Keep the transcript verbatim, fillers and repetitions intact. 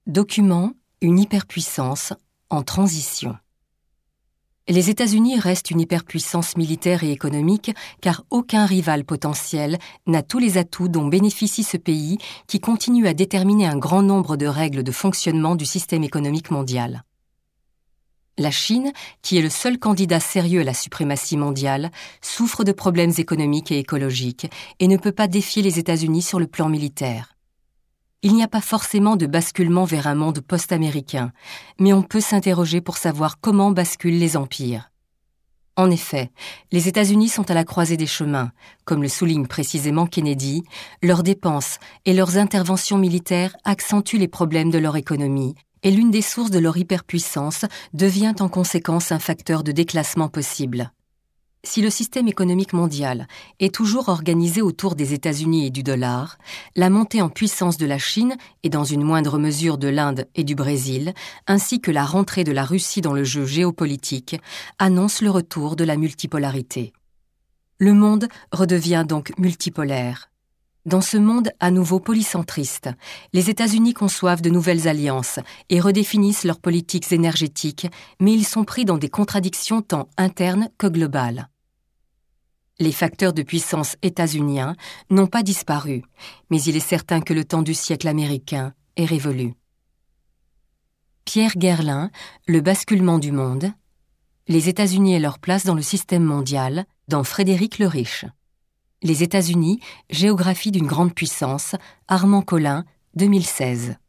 Document, une hyperpuissance en transition. Les États-Unis restent une hyperpuissance militaire et économique car aucun rival potentiel n'a tous les atouts dont bénéficie ce pays qui continue à déterminer un grand nombre de règles de fonctionnement du système économique mondial. La Chine, qui est le seul candidat sérieux à la suprématie mondiale, souffre de problèmes économiques et écologiques et ne peut pas défier les États-Unis sur le plan militaire. Il n'y a pas forcément de basculement vers un monde post-américain, mais on peut s'interroger pour savoir comment basculent les empires. En effet, les États-Unis sont à la croisée des chemins, comme le souligne précisément Kennedy, leurs dépenses et leurs interventions militaires accentuent les problèmes de leur économie, et l'une des sources de leur hyperpuissance devient en conséquence un facteur de déclassement possible. Si le système économique mondial est toujours organisé autour des États-Unis et du dollar, la montée en puissance de la Chine et dans une moindre mesure de l'Inde et du Brésil, ainsi que la rentrée de la Russie dans le jeu géopolitique, annoncent le retour de la multipolarité. Le monde redevient donc multipolaire. Dans ce monde à nouveau polycentriste, les États-Unis conçoivent de nouvelles alliances et redéfinissent leurs politiques énergétiques, mais ils sont pris dans des contradictions tant internes que globales. Les facteurs de puissance états-uniens n'ont pas disparu, mais il est certain que le temps du siècle américain est révolu. Pierre Guerlin, Le basculement du monde, Les États-Unis et leur place dans le système mondial, dans Frédéric Le Riche. Les États-Unis, géographie d'une grande puissance, Armand Collin, deux mille seize.